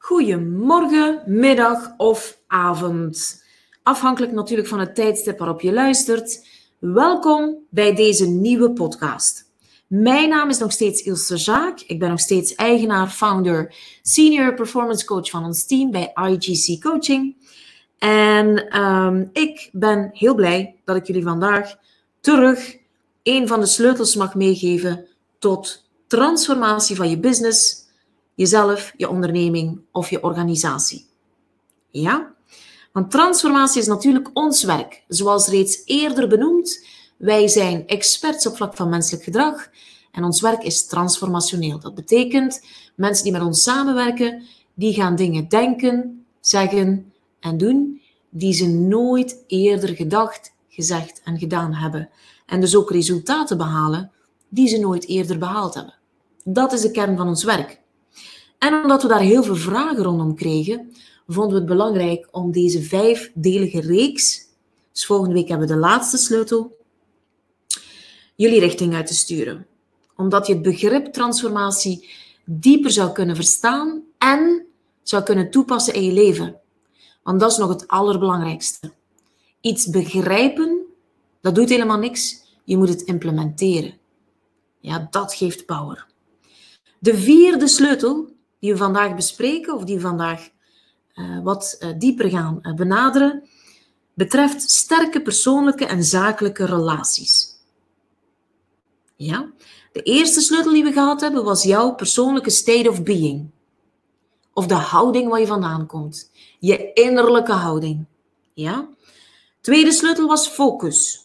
Goedemorgen, middag of avond. Afhankelijk natuurlijk van het tijdstip waarop je luistert. Welkom bij deze nieuwe podcast. Mijn naam is nog steeds Ilse Jaak. Ik ben nog steeds eigenaar, founder, senior performance coach van ons team bij IGC Coaching. En ik ben heel blij dat ik jullie vandaag terug een van de sleutels mag meegeven tot transformatie van je business, jezelf, je onderneming of je organisatie. Ja? Want transformatie is natuurlijk ons werk. Zoals reeds eerder benoemd, wij zijn experts op vlak van menselijk gedrag en ons werk is transformationeel. Dat betekent, mensen die met ons samenwerken, die gaan dingen denken, zeggen en doen die ze nooit eerder gedacht, gezegd en gedaan hebben. En dus ook resultaten behalen die ze nooit eerder behaald hebben. Dat is de kern van ons werk. En omdat we daar heel veel vragen rondom kregen, vonden we het belangrijk om deze 5-delige reeks, dus volgende week hebben we de laatste sleutel, jullie richting uit te sturen. Omdat je het begrip transformatie dieper zou kunnen verstaan en zou kunnen toepassen in je leven. Want dat is nog het allerbelangrijkste. Iets begrijpen, dat doet helemaal niks. Je moet het implementeren. Ja, dat geeft power. De 4e sleutel die we vandaag bespreken, of die we vandaag wat dieper gaan benaderen, betreft sterke persoonlijke en zakelijke relaties. Ja? De eerste sleutel die we gehad hebben, was jouw persoonlijke state of being. Of de houding waar je vandaan komt. Je innerlijke houding. Ja? Tweede sleutel was focus.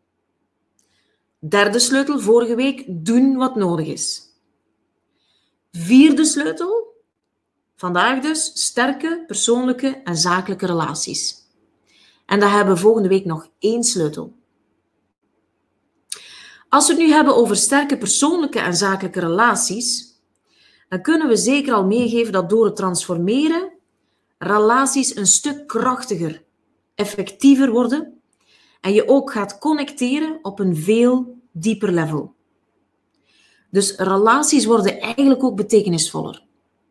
Derde sleutel vorige week, doen wat nodig is. 4e sleutel, vandaag dus, sterke persoonlijke en zakelijke relaties. En daar hebben we volgende week nog 1 sleutel. Als we het nu hebben over sterke persoonlijke en zakelijke relaties, dan kunnen we zeker al meegeven dat door het transformeren relaties een stuk krachtiger, effectiever worden en je ook gaat connecteren op een veel dieper level. Dus relaties worden eigenlijk ook betekenisvoller.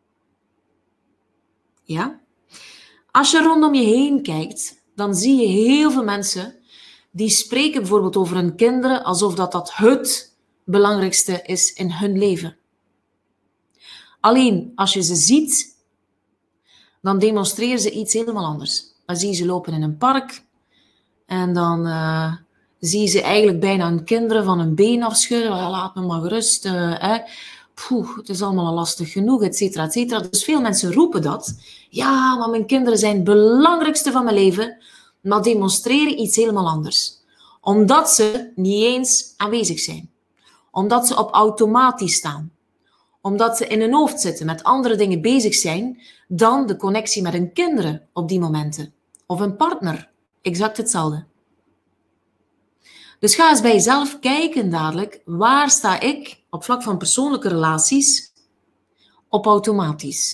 Ja? Als je rondom je heen kijkt, dan zie je heel veel mensen die spreken bijvoorbeeld over hun kinderen alsof dat het belangrijkste is in hun leven. Alleen als je ze ziet, dan demonstreren ze iets helemaal anders. Dan zie je ze lopen in een park en dan zie je ze eigenlijk bijna hun kinderen van hun been afschudden. Laat me maar gerust. Het is allemaal lastig genoeg, et cetera, et cetera. Dus veel mensen roepen dat. Ja, maar mijn kinderen zijn het belangrijkste van mijn leven. Maar demonstreren iets helemaal anders. Omdat ze niet eens aanwezig zijn. Omdat ze op automatisch staan. Omdat ze in hun hoofd zitten, met andere dingen bezig zijn, dan de connectie met hun kinderen op die momenten. Of een partner. Exact hetzelfde. Dus ga eens bij jezelf kijken dadelijk, waar sta ik op vlak van persoonlijke relaties op automatisch?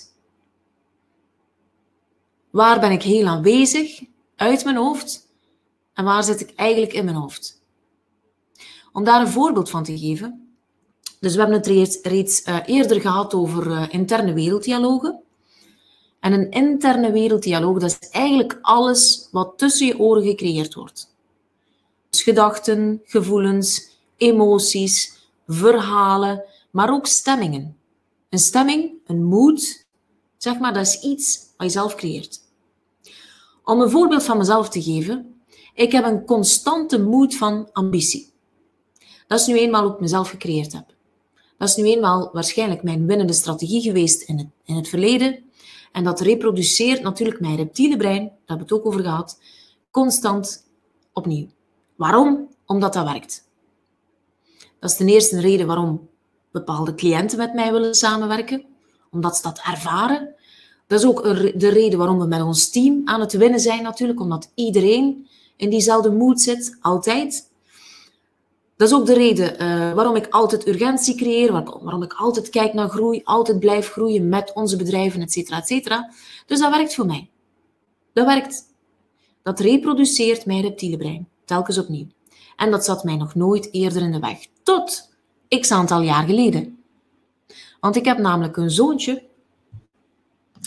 Waar ben ik heel aanwezig, uit mijn hoofd, en waar zit ik eigenlijk in mijn hoofd? Om daar een voorbeeld van te geven. Dus we hebben het reeds eerder gehad over interne werelddialogen. En een interne werelddialoog, dat is eigenlijk alles wat tussen je oren gecreëerd wordt. Dus gedachten, gevoelens, emoties, verhalen, maar ook stemmingen. Een stemming, een mood, zeg maar, dat is iets wat je zelf creëert. Om een voorbeeld van mezelf te geven, ik heb een constante mood van ambitie. Dat is nu eenmaal hoe ik mezelf gecreëerd heb. Dat is nu eenmaal waarschijnlijk mijn winnende strategie geweest in het verleden. En dat reproduceert natuurlijk mijn reptiele brein, daar hebben we het ook over gehad, constant opnieuw. Waarom? Omdat dat werkt. Dat is ten eerste een reden waarom bepaalde cliënten met mij willen samenwerken. Omdat ze dat ervaren. Dat is ook de reden waarom we met ons team aan het winnen zijn natuurlijk. Omdat iedereen in diezelfde mood zit, altijd. Dat is ook de reden waarom ik altijd urgentie creëer. Waarom ik altijd kijk naar groei. Altijd blijf groeien met onze bedrijven, et cetera, et cetera. Dus dat werkt voor mij. Dat werkt. Dat reproduceert mijn reptiele brein. Telkens opnieuw. En dat zat mij nog nooit eerder in de weg. Tot x aantal jaar geleden. Want ik heb namelijk een zoontje.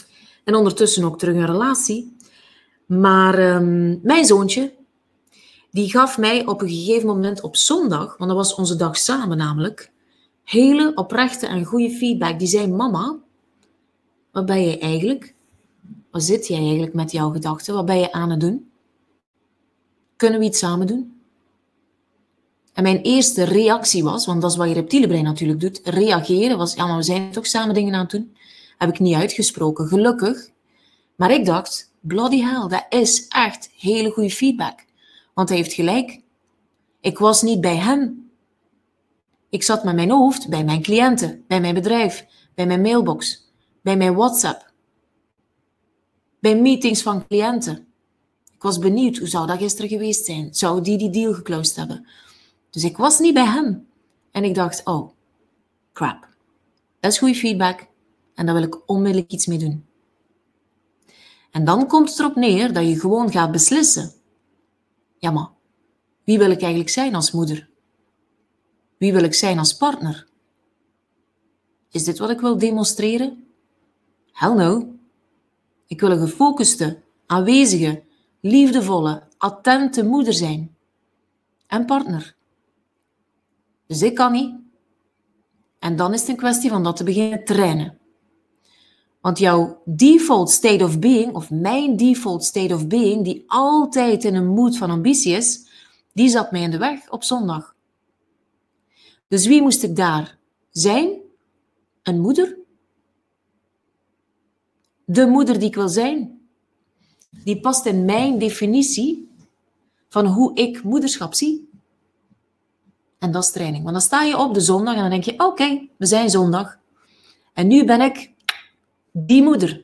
En ondertussen ook terug een relatie. Maar mijn zoontje, die gaf mij op een gegeven moment op zondag, want dat was onze dag samen namelijk, hele oprechte en goede feedback. Die zei, mama, wat ben jij eigenlijk? Waar zit jij eigenlijk met jouw gedachten? Wat ben je aan het doen? Kunnen we iets samen doen? En mijn eerste reactie was, want dat is wat je reptiele brein natuurlijk doet, reageren was, ja, maar we zijn toch samen dingen aan het doen? Heb ik niet uitgesproken, gelukkig. Maar ik dacht, bloody hell, dat is echt hele goede feedback. Want hij heeft gelijk. Ik was niet bij hem. Ik zat met mijn hoofd bij mijn cliënten, bij mijn bedrijf, bij mijn mailbox, bij mijn WhatsApp, bij meetings van cliënten. Ik was benieuwd, hoe zou dat gisteren geweest zijn? Zou die deal geclosed hebben? Dus ik was niet bij hem. En ik dacht, oh, crap. Dat is goede feedback en daar wil ik onmiddellijk iets mee doen. En dan komt het erop neer dat je gewoon gaat beslissen. Ja, maar wie wil ik eigenlijk zijn als moeder? Wie wil ik zijn als partner? Is dit wat ik wil demonstreren? Hell no. Ik wil een gefocuste, aanwezige, liefdevolle, attente moeder zijn. En partner. Dus ik kan niet. En dan is het een kwestie van dat te beginnen trainen. Want jouw default state of being, of mijn default state of being, die altijd in een mood van ambitie is, die zat mij in de weg op zondag. Dus wie moest ik daar zijn? Een moeder? De moeder die ik wil zijn. Die past in mijn definitie van hoe ik moederschap zie. En dat is training. Want dan sta je op de zondag en dan denk je, oké, we zijn zondag. En nu ben ik die moeder.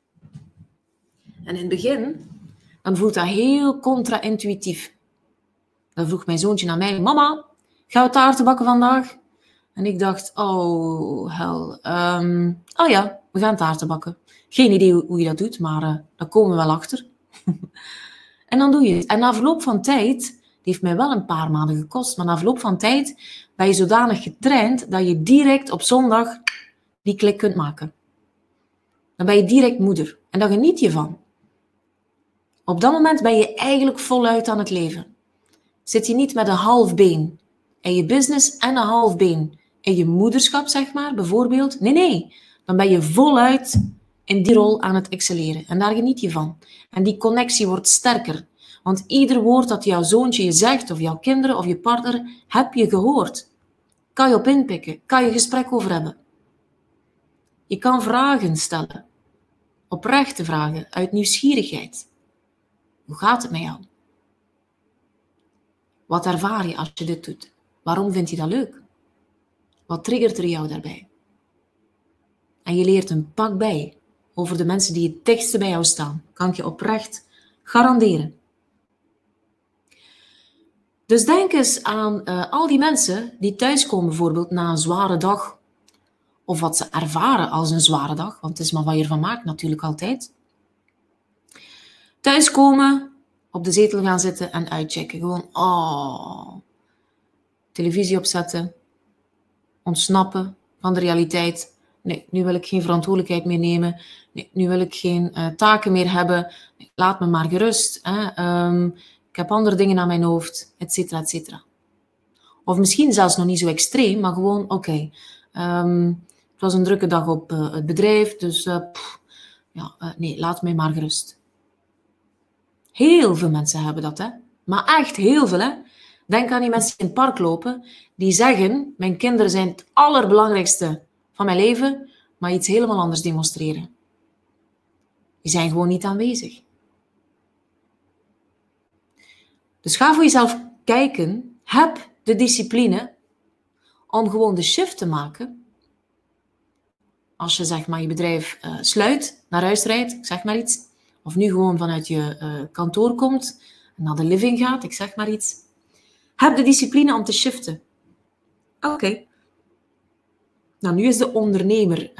En in het begin, dan voelt dat heel contra-intuïtief. Dan vroeg mijn zoontje naar mij, mama, gaan we taarten bakken vandaag? En ik dacht, oh hel, oh ja, we gaan taarten bakken. Geen idee hoe je dat doet, maar daar komen we wel achter. En dan doe je het. En na verloop van tijd, die heeft mij wel een paar maanden gekost, maar na verloop van tijd ben je zodanig getraind dat je direct op zondag die klik kunt maken. Dan ben je direct moeder. En daar geniet je van. Op dat moment ben je eigenlijk voluit aan het leven. Zit je niet met een half been in je business en een half been in je moederschap, zeg maar, bijvoorbeeld. Nee. Dan ben je voluit in die rol aan het excelleren. En daar geniet je van. En die connectie wordt sterker. Want ieder woord dat jouw zoontje je zegt, of jouw kinderen, of je partner, heb je gehoord. Kan je op inpikken. Kan je gesprek over hebben. Je kan vragen stellen. Oprechte vragen, uit nieuwsgierigheid. Hoe gaat het met jou? Wat ervaar je als je dit doet? Waarom vind je dat leuk? Wat triggert er jou daarbij? En je leert een pak bij over de mensen die het dichtste bij jou staan. Kan ik je oprecht garanderen. Dus denk eens aan al die mensen die thuiskomen bijvoorbeeld na een zware dag. Of wat ze ervaren als een zware dag. Want het is maar wat je ervan maakt natuurlijk altijd. Thuiskomen, op de zetel gaan zitten en uitchecken. Gewoon, televisie opzetten. Ontsnappen van de realiteit. Nee, nu wil ik geen verantwoordelijkheid meer nemen. Nee, nu wil ik geen taken meer hebben. Nee, laat me maar gerust. Ik heb andere dingen aan mijn hoofd, et cetera, et cetera. Of misschien zelfs nog niet zo extreem, maar gewoon, oké. Het was een drukke dag op het bedrijf, dus nee, laat mij maar gerust. Heel veel mensen hebben dat, hè. Maar echt heel veel, hè. Denk aan die mensen die in het park lopen, die zeggen, mijn kinderen zijn het allerbelangrijkste van mijn leven, maar iets helemaal anders demonstreren. Die zijn gewoon niet aanwezig. Dus ga voor jezelf kijken, heb de discipline om gewoon de shift te maken. Als je zeg maar je bedrijf sluit, naar huis rijdt, ik zeg maar iets, of nu gewoon vanuit je kantoor komt en naar de living gaat, ik zeg maar iets. Heb de discipline om te shiften. Oké. Nou, nu is de ondernemer,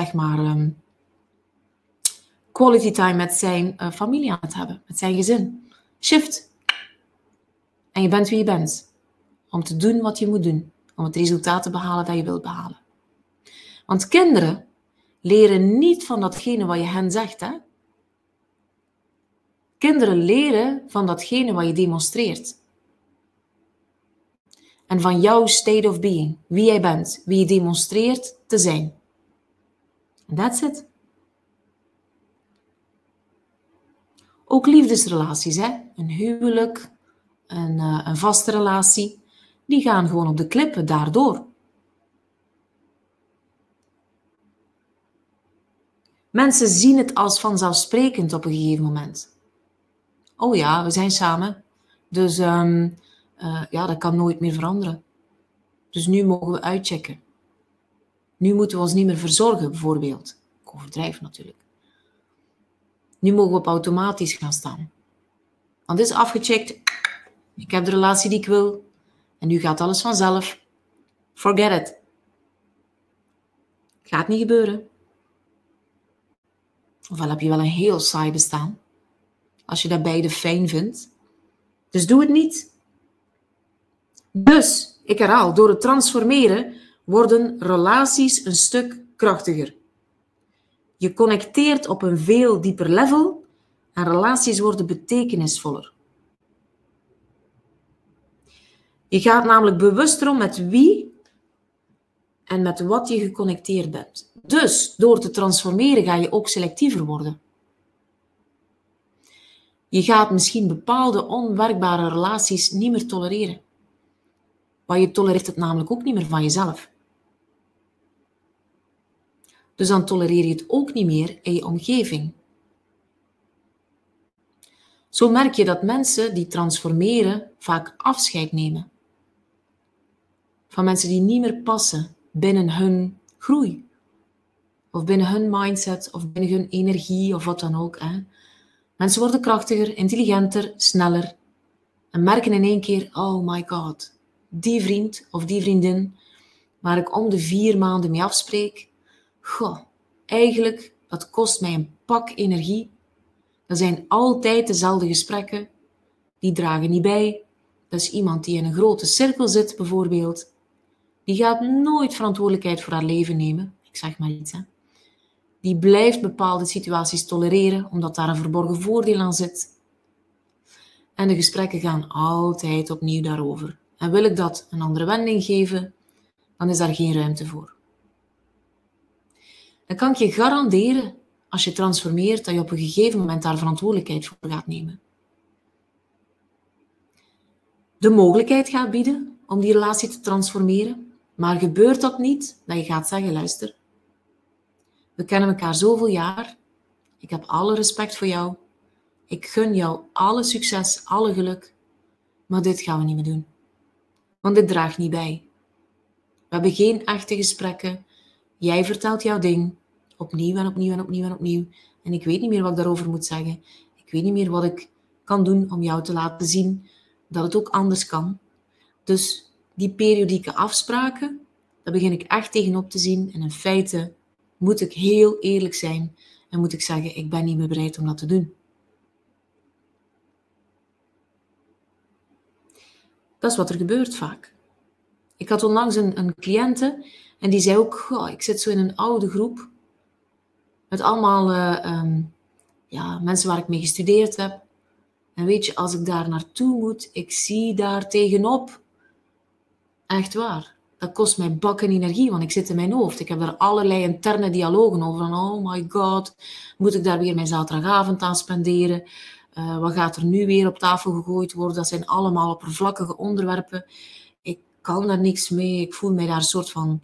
quality time met zijn familie aan het hebben, met zijn gezin. Shift. En je bent wie je bent. Om te doen wat je moet doen. Om het resultaat te behalen dat je wilt behalen. Want kinderen, leren niet van datgene wat je hen zegt, hè? Kinderen leren van datgene wat je demonstreert. En van jouw state of being, wie jij bent, wie je demonstreert te zijn. And that's it. Ook liefdesrelaties, hè? Een huwelijk, een vaste relatie, die gaan gewoon op de klippen daardoor. Mensen zien het als vanzelfsprekend op een gegeven moment. Oh ja, we zijn samen, dus dat kan nooit meer veranderen. Dus nu mogen we uitchecken. Nu moeten we ons niet meer verzorgen, bijvoorbeeld. Ik overdrijf natuurlijk. Nu mogen we op automatisch gaan staan. Want het is afgecheckt. Ik heb de relatie die ik wil. En nu gaat alles vanzelf. Forget it. Gaat niet gebeuren. Ofwel heb je wel een heel saai bestaan. Als je dat beide fijn vindt. Dus doe het niet. Dus, ik herhaal, door het transformeren worden relaties een stuk krachtiger. Je connecteert op een veel dieper level en relaties worden betekenisvoller. Je gaat namelijk bewuster om met wie en met wat je geconnecteerd bent. Dus door te transformeren ga je ook selectiever worden. Je gaat misschien bepaalde onwerkbare relaties niet meer tolereren. Maar je tolereert het namelijk ook niet meer van jezelf. Dus dan tolereer je het ook niet meer in je omgeving. Zo merk je dat mensen die transformeren vaak afscheid nemen. Van mensen die niet meer passen binnen hun groei. Of binnen hun mindset, of binnen hun energie, of wat dan ook. Hè. Mensen worden krachtiger, intelligenter, sneller. En merken in één keer, oh my god, die vriend of die vriendin, waar ik om de 4 maanden mee afspreek, goh, eigenlijk, dat kost mij een pak energie. Dat zijn altijd dezelfde gesprekken. Die dragen niet bij. Dat is iemand die in een grote cirkel zit, bijvoorbeeld. Die gaat nooit verantwoordelijkheid voor haar leven nemen. Ik zeg maar iets, hè. Die blijft bepaalde situaties tolereren, omdat daar een verborgen voordeel aan zit. En de gesprekken gaan altijd opnieuw daarover. En wil ik dat een andere wending geven, dan is daar geen ruimte voor. Dan kan ik je garanderen, als je transformeert, dat je op een gegeven moment daar verantwoordelijkheid voor gaat nemen. De mogelijkheid gaat bieden om die relatie te transformeren, maar gebeurt dat niet, dat je gaat zeggen, luister, we kennen elkaar zoveel jaar, ik heb alle respect voor jou, ik gun jou alle succes, alle geluk, maar dit gaan we niet meer doen. Want dit draagt niet bij. We hebben geen echte gesprekken, jij vertelt jouw ding, opnieuw en opnieuw en opnieuw en opnieuw. En ik weet niet meer wat ik daarover moet zeggen. Ik weet niet meer wat ik kan doen om jou te laten zien dat het ook anders kan. Dus die periodieke afspraken, daar begin ik echt tegenop te zien. En in feite moet ik heel eerlijk zijn en moet ik zeggen, ik ben niet meer bereid om dat te doen. Dat is wat er gebeurt vaak. Ik had onlangs een cliënte en die zei ook, goh, ik zit zo in een oude groep met allemaal mensen waar ik mee gestudeerd heb. En weet je, als ik daar naartoe moet, ik zie daar tegenop. Echt waar. Dat kost mij bakken energie, want ik zit in mijn hoofd. Ik heb daar allerlei interne dialogen over. Van, oh my god, moet ik daar weer mijn zaterdagavond aan spenderen? Wat gaat er nu weer op tafel gegooid worden? Dat zijn allemaal oppervlakkige onderwerpen. Ik kan daar niks mee. Ik voel mij daar een soort van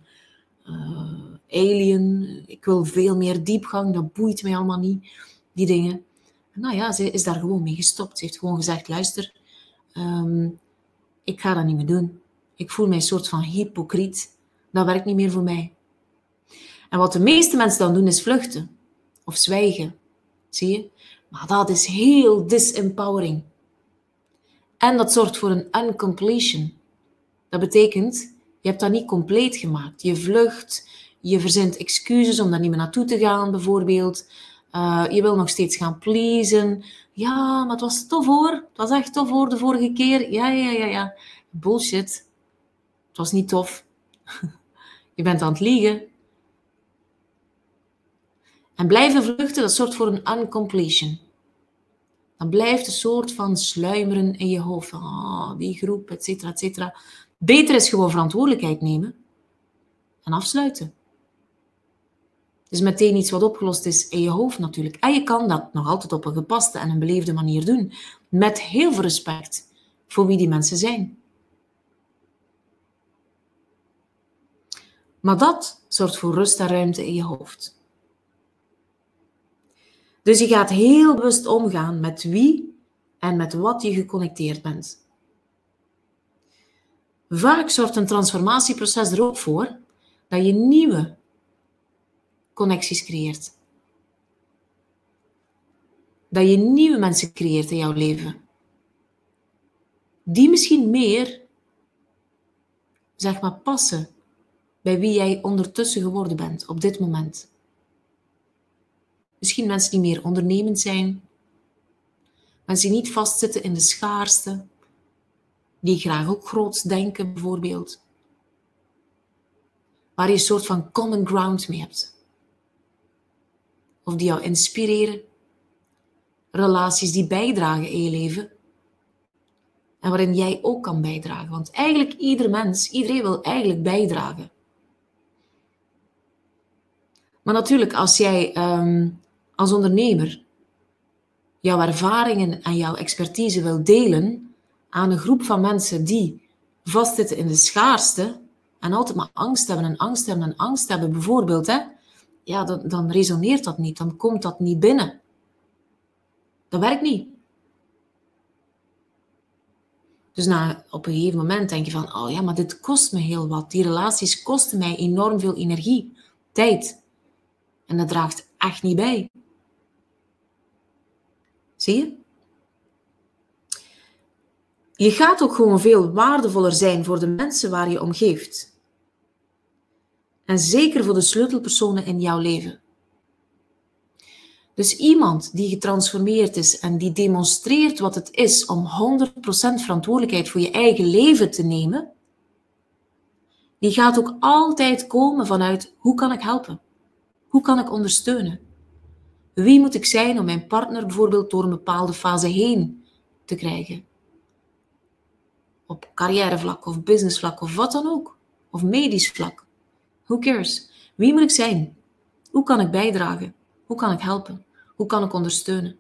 alien. Ik wil veel meer diepgang. Dat boeit mij allemaal niet, die dingen. Nou ja, ze is daar gewoon mee gestopt. Ze heeft gewoon gezegd, luister, ik ga dat niet meer doen. Ik voel mij een soort van hypocriet. Dat werkt niet meer voor mij. En wat de meeste mensen dan doen, is vluchten. Of zwijgen. Zie je? Maar dat is heel disempowering. En dat zorgt voor een uncompletion. Dat betekent, je hebt dat niet compleet gemaakt. Je vlucht, je verzint excuses om daar niet meer naartoe te gaan, bijvoorbeeld. Je wil nog steeds gaan pleasen. Ja, maar het was tof hoor. Het was echt tof hoor, de vorige keer. Ja. Bullshit. Het was niet tof. Je bent aan het liegen. En blijven vluchten, dat zorgt voor een uncompletion. Dan blijft een soort van sluimeren in je hoofd. Van, die groep, et cetera, et cetera. Beter is gewoon verantwoordelijkheid nemen en afsluiten. Dus meteen iets wat opgelost is in je hoofd natuurlijk. En je kan dat nog altijd op een gepaste en een beleefde manier doen. Met heel veel respect voor wie die mensen zijn. Maar dat zorgt voor rust en ruimte in je hoofd. Dus je gaat heel bewust omgaan met wie en met wat je geconnecteerd bent. Vaak zorgt een transformatieproces er ook voor dat je nieuwe connecties creëert. Dat je nieuwe mensen creëert in jouw leven. Die misschien meer, zeg maar, passen bij wie jij ondertussen geworden bent op dit moment. Misschien mensen die meer ondernemend zijn. Mensen die niet vastzitten in de schaarste. Die graag ook groots denken bijvoorbeeld. Waar je een soort van common ground mee hebt. Of die jou inspireren. Relaties die bijdragen in je leven. En waarin jij ook kan bijdragen. Want eigenlijk iedereen wil eigenlijk bijdragen. Maar natuurlijk, als jij als ondernemer jouw ervaringen en jouw expertise wil delen aan een groep van mensen die vastzitten in de schaarste en altijd maar angst hebben bijvoorbeeld, dan resoneert dat niet, dan komt dat niet binnen. Dat werkt niet. Dus op een gegeven moment denk je van, maar dit kost me heel wat. Die relaties kosten mij enorm veel energie, tijd. En dat draagt echt niet bij. Zie je? Je gaat ook gewoon veel waardevoller zijn voor de mensen waar je om geeft. En zeker voor de sleutelpersonen in jouw leven. Dus iemand die getransformeerd is en die demonstreert wat het is om 100% verantwoordelijkheid voor je eigen leven te nemen, die gaat ook altijd komen vanuit, hoe kan ik helpen? Hoe kan ik ondersteunen? Wie moet ik zijn om mijn partner bijvoorbeeld door een bepaalde fase heen te krijgen? Op carrièrevlak of businessvlak of wat dan ook. Of medisch vlak. Who cares? Wie moet ik zijn? Hoe kan ik bijdragen? Hoe kan ik helpen? Hoe kan ik ondersteunen?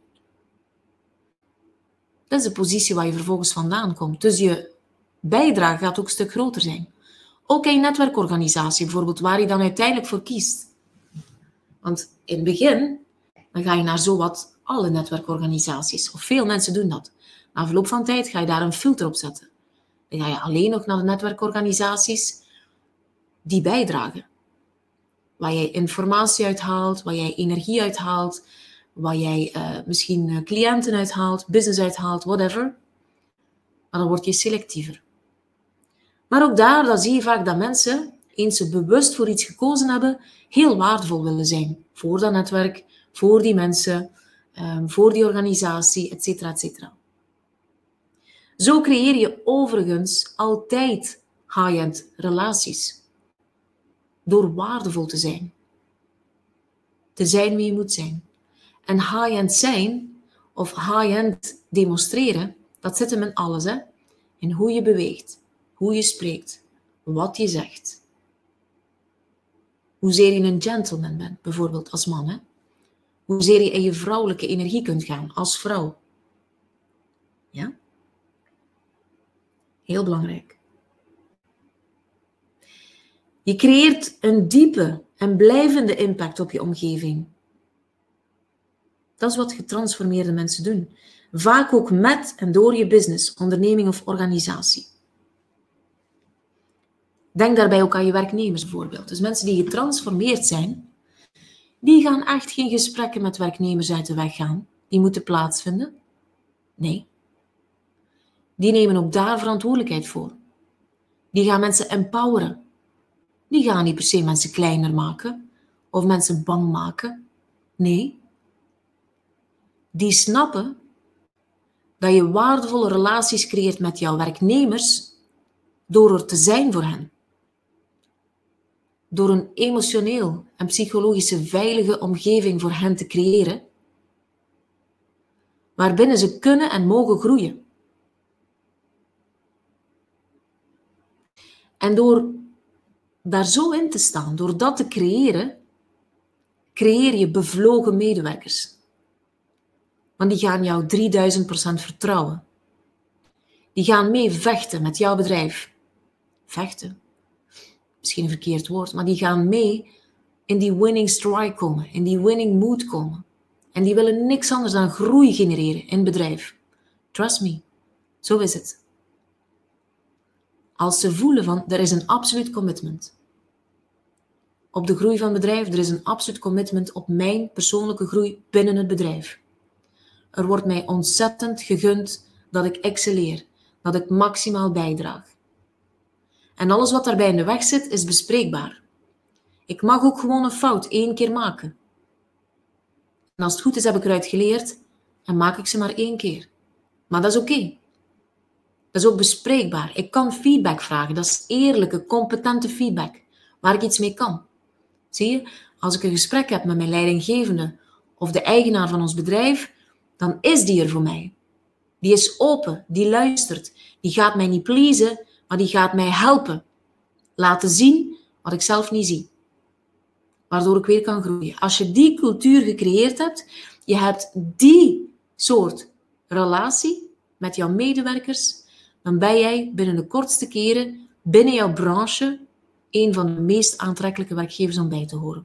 Dat is de positie waar je vervolgens vandaan komt. Dus je bijdrage gaat ook een stuk groter zijn. Ook in je netwerkorganisatie bijvoorbeeld, waar je dan uiteindelijk voor kiest. Want in het begin, dan ga je naar zowat alle netwerkorganisaties. Of veel mensen doen dat. Na verloop van tijd ga je daar een filter op zetten. Dan ga je alleen nog naar de netwerkorganisaties die bijdragen. Waar jij informatie uithaalt, waar jij energie uithaalt, waar jij misschien cliënten uithaalt, business uithaalt, whatever. Maar dan word je selectiever. Maar ook daar zie je vaak dat mensen, eens ze bewust voor iets gekozen hebben, heel waardevol willen zijn. Voor dat netwerk, voor die mensen, voor die organisatie, et cetera, et cetera. Zo creëer je overigens altijd high-end relaties. Door waardevol te zijn. Te zijn wie je moet zijn. En high-end zijn, of high-end demonstreren, dat zit hem in alles. Hè? In hoe je beweegt, hoe je spreekt, wat je zegt. Hoezeer je een gentleman bent, bijvoorbeeld als man. Hè? Hoezeer je in je vrouwelijke energie kunt gaan, als vrouw. Ja? Heel belangrijk. Je creëert een diepe en blijvende impact op je omgeving. Dat is wat getransformeerde mensen doen. Vaak ook met en door je business, onderneming of organisatie. Denk daarbij ook aan je werknemers bijvoorbeeld. Dus mensen die getransformeerd zijn, die gaan echt geen gesprekken met werknemers uit de weg gaan. Die moeten plaatsvinden. Nee. Die nemen ook daar verantwoordelijkheid voor. Die gaan mensen empoweren. Die gaan niet per se mensen kleiner maken of mensen bang maken. Nee. Die snappen dat je waardevolle relaties creëert met jouw werknemers door er te zijn voor hen. door een emotioneel en psychologische veilige omgeving voor hen te creëren, waarbinnen ze kunnen en mogen groeien. En door daar zo in te staan, door dat te creëren, creëer je bevlogen medewerkers. Want die gaan jou 3000% vertrouwen. Die gaan mee vechten met jouw bedrijf. Vechten? Misschien een verkeerd woord, maar die gaan mee in die winning strike komen, in die winning mood komen. En die willen niks anders dan groei genereren in het bedrijf. Trust me, zo is het. Als ze voelen van, er is een absoluut commitment op de groei van het bedrijf, er is een absoluut commitment op mijn persoonlijke groei binnen het bedrijf. Er wordt mij ontzettend gegund dat ik excelleer, dat ik maximaal bijdraag. En alles wat daarbij in de weg zit, is bespreekbaar. Ik mag ook gewoon een fout 1 keer maken. En als het goed is, heb ik eruit geleerd en maak ik ze maar 1 keer. Maar dat is oké. Dat is ook bespreekbaar. Ik kan feedback vragen. Dat is eerlijke, competente feedback, waar ik iets mee kan. Zie je, als ik een gesprek heb met mijn leidinggevende of de eigenaar van ons bedrijf, dan is die er voor mij. Die is open, die luistert. Die gaat mij niet pleasen, maar die gaat mij helpen. Laten zien wat ik zelf niet zie. Waardoor ik weer kan groeien. Als je die cultuur gecreëerd hebt, je hebt die soort relatie met jouw medewerkers, dan ben jij binnen de kortste keren binnen jouw branche een van de meest aantrekkelijke werkgevers om bij te horen.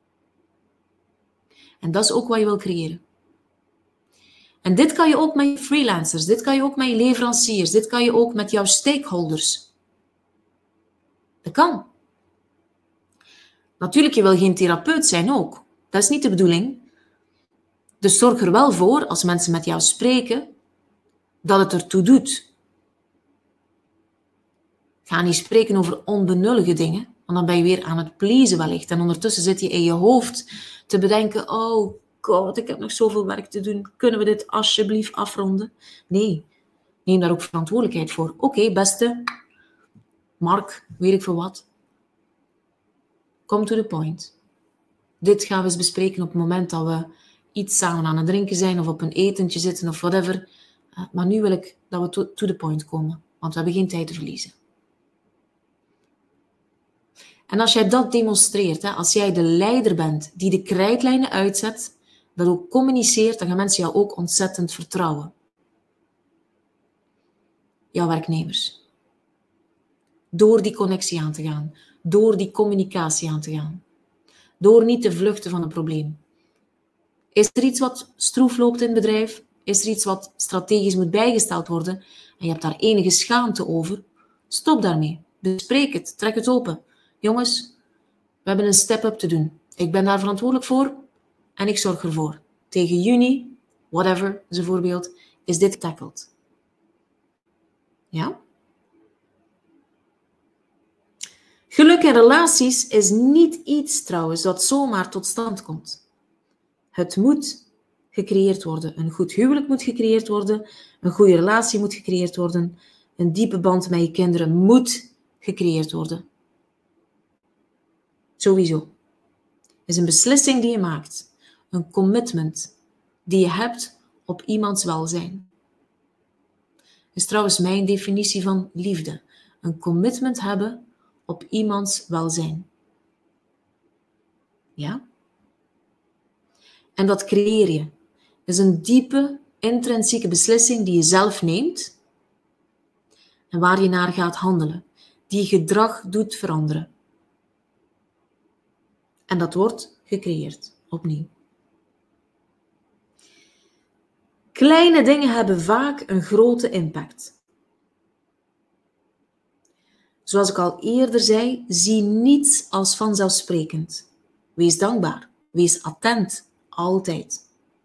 En dat is ook wat je wil creëren. En dit kan je ook met je freelancers, dit kan je ook met je leveranciers, dit kan je ook met jouw stakeholders. Dat kan. Natuurlijk, je wil geen therapeut zijn ook. Dat is niet de bedoeling. Dus zorg er wel voor, als mensen met jou spreken, dat het ertoe doet. Ga niet spreken over onbenullige dingen, want dan ben je weer aan het pleasen wellicht. En ondertussen zit je in je hoofd te bedenken, oh god, ik heb nog zoveel werk te doen. Kunnen we dit alsjeblieft afronden? Nee, neem daar ook verantwoordelijkheid voor. Oké, beste Mark, weet ik veel wat. Come to the point. Dit gaan we eens bespreken op het moment dat we iets samen aan het drinken zijn of op een etentje zitten of whatever. Maar nu wil ik dat we to the point komen, want we hebben geen tijd te verliezen. En als jij dat demonstreert, als jij de leider bent die de krijtlijnen uitzet, dat ook communiceert, dan gaan mensen jou ook ontzettend vertrouwen. Jouw werknemers. Door die connectie aan te gaan. Door die communicatie aan te gaan. Door niet te vluchten van een probleem. Is er iets wat stroef loopt in het bedrijf? Is er iets wat strategisch moet bijgesteld worden? En je hebt daar enige schaamte over? Stop daarmee. Bespreek het. Trek het open. Jongens, we hebben een step-up te doen. Ik ben daar verantwoordelijk voor en ik zorg ervoor. Tegen juni, whatever, is een voorbeeld, is dit getackled. Ja? Geluk in relaties is niet iets trouwens dat zomaar tot stand komt. Het moet gecreëerd worden. Een goed huwelijk moet gecreëerd worden. Een goede relatie moet gecreëerd worden. Een diepe band met je kinderen moet gecreëerd worden. Sowieso. Het is een beslissing die je maakt. Een commitment die je hebt op iemands welzijn. Dat is trouwens mijn definitie van liefde. Een commitment hebben op iemands welzijn. Ja? En dat creëer je. Het is een diepe, intrinsieke beslissing die je zelf neemt en waar je naar gaat handelen. Die je gedrag doet veranderen. En dat wordt gecreëerd, opnieuw. Kleine dingen hebben vaak een grote impact. Zoals ik al eerder zei, zie niets als vanzelfsprekend. Wees dankbaar, wees attent, altijd.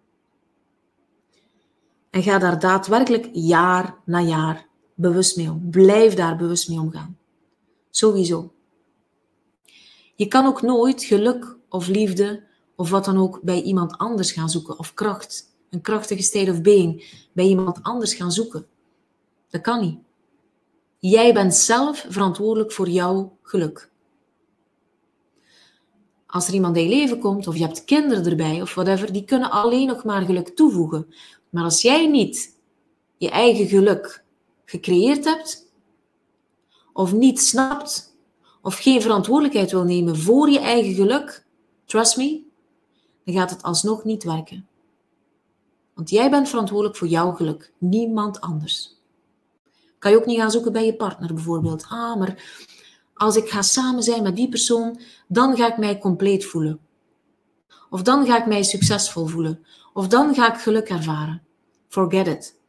En ga daar daadwerkelijk jaar na jaar bewust mee om. Blijf daar bewust mee omgaan. Sowieso. Je kan ook nooit geluk of liefde of wat dan ook bij iemand anders gaan zoeken. Of kracht, een krachtige state of being bij iemand anders gaan zoeken. Dat kan niet. Jij bent zelf verantwoordelijk voor jouw geluk. als er iemand in je leven komt, of je hebt kinderen erbij, of whatever, die kunnen alleen nog maar geluk toevoegen. Maar als jij niet je eigen geluk gecreëerd hebt, of niet snapt, of geen verantwoordelijkheid wil nemen voor je eigen geluk, trust me, dan gaat het alsnog niet werken. Want jij bent verantwoordelijk voor jouw geluk, niemand anders. Kan je ook niet gaan zoeken bij je partner bijvoorbeeld. Maar als ik ga samen zijn met die persoon, dan ga ik mij compleet voelen. Of dan ga ik mij succesvol voelen. Of dan ga ik geluk ervaren. Forget it.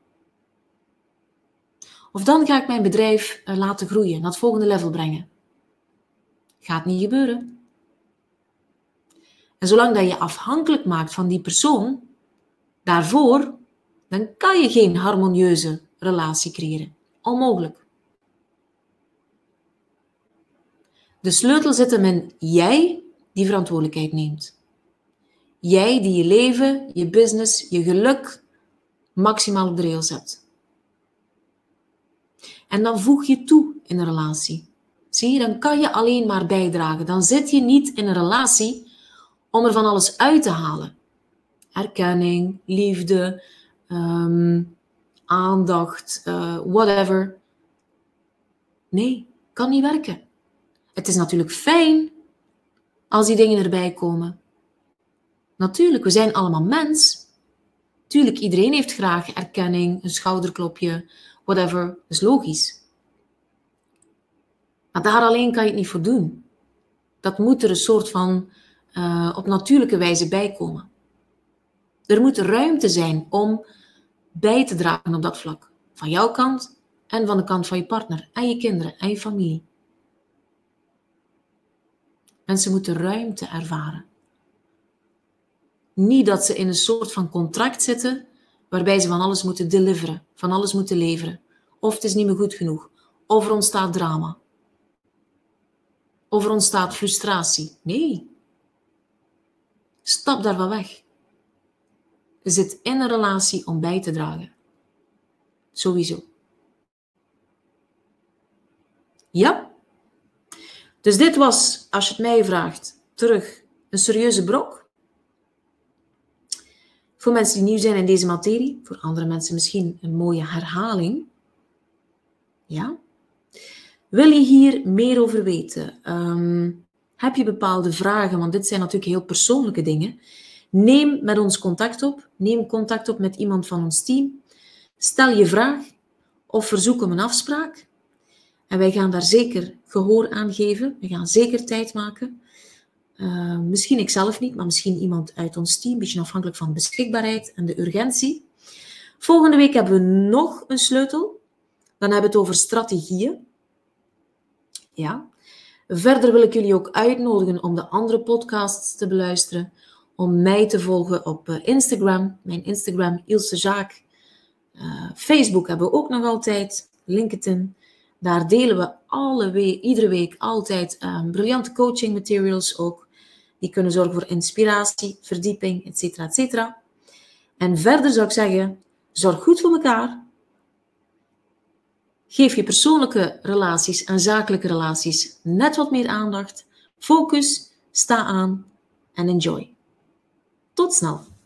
Of dan ga ik mijn bedrijf laten groeien, naar het volgende level brengen. Gaat niet gebeuren. En zolang dat je afhankelijk maakt van die persoon, daarvoor, dan kan je geen harmonieuze relatie creëren. Onmogelijk. De sleutel zit hem in jij die verantwoordelijkheid neemt. Jij die je leven, je business, je geluk maximaal op de rails zet. En dan voeg je toe in een relatie. Zie je, dan kan je alleen maar bijdragen. Dan zit je niet in een relatie om er van alles uit te halen. Erkenning, liefde, aandacht, whatever. Nee, kan niet werken. Het is natuurlijk fijn als die dingen erbij komen. Natuurlijk, we zijn allemaal mens. Tuurlijk, iedereen heeft graag erkenning, een schouderklopje, whatever. Dat is logisch. Maar daar alleen kan je het niet voor doen. Dat moet er een soort van op natuurlijke wijze bij komen. Er moet ruimte zijn om bij te dragen op dat vlak. Van jouw kant en van de kant van je partner en je kinderen en je familie. Mensen moeten ruimte ervaren. Niet dat ze in een soort van contract zitten waarbij ze van alles moeten deliveren, van alles moeten leveren. Of het is niet meer goed genoeg. Of er ontstaat drama. Of er ontstaat frustratie. Nee. Stap daarvan weg. Je zit in een relatie om bij te dragen. Sowieso. Ja? Dus dit was, als je het mij vraagt, terug een serieuze brok. Voor mensen die nieuw zijn in deze materie, voor andere mensen misschien een mooie herhaling. Ja? Wil je hier meer over weten? Heb je bepaalde vragen? Want dit zijn natuurlijk heel persoonlijke dingen. Neem met ons contact op. Neem contact op met iemand van ons team. Stel je vraag of verzoek om een afspraak. En wij gaan daar zeker gehoor aan geven. We gaan zeker tijd maken. Misschien ik zelf niet, maar misschien iemand uit ons team. Een beetje afhankelijk van de beschikbaarheid en de urgentie. Volgende week hebben we nog een sleutel. Dan hebben we het over strategieën. Ja. Verder wil ik jullie ook uitnodigen om de andere podcasts te beluisteren. Om mij te volgen op Instagram. Mijn Instagram, Ilse Jaak. Facebook hebben we ook nog altijd. LinkedIn. Daar delen we iedere week altijd briljante coaching materials ook. Die kunnen zorgen voor inspiratie, verdieping, etc. etc. En verder zou ik zeggen, zorg goed voor elkaar. Geef je persoonlijke relaties en zakelijke relaties net wat meer aandacht. Focus, sta aan en enjoy. Tot snel!